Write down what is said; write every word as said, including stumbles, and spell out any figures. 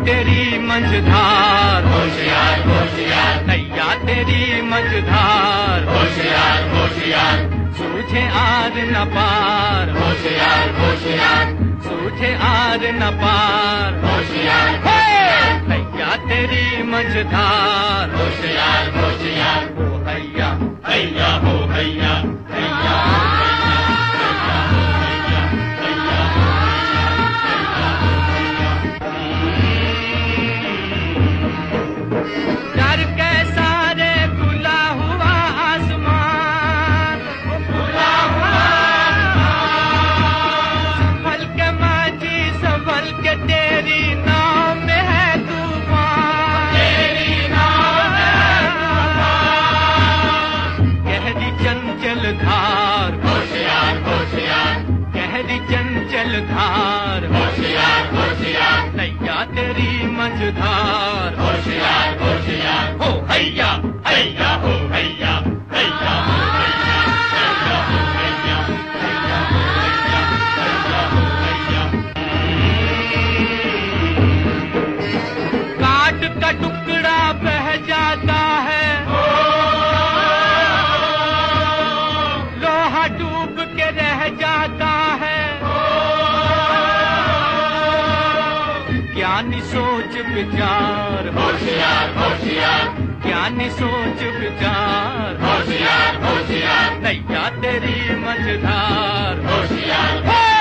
तेरी मंझधार, होशियार होशियार नैया तेरी मंझधार, होशियार होशियार सूझे आर न पार, होशियार होशियार सूझे आर न पार, होशियार नैया तेरी मंझधार, होशियार होशियार हो हैया हैया हो हैया हैया डर कैसा रे खुला हुआ आसमान, खुला हुआ संभल के माझी संभल के तेरी नाव में है तूफान, तेरी नाव में तूफान, गहरी चंचल धार, होशियार होशियार गहरी चंचल धार, होशियार होशियार नैया तेरी मंझधार, होशियार होशियार हो हैया हैया हो हैया हैया हो हैया हैया हो हैया हैया हो हैया हैया हो हैया। काट का टुकड़ा बह जाता है, लोहा डूब के रह जाता है, ज्ञानी सोच विचार, होशियार होशियार ज्ञानी सोच विचार, होशियार होशियार नैया तेरी मंझधार, होशियार हे!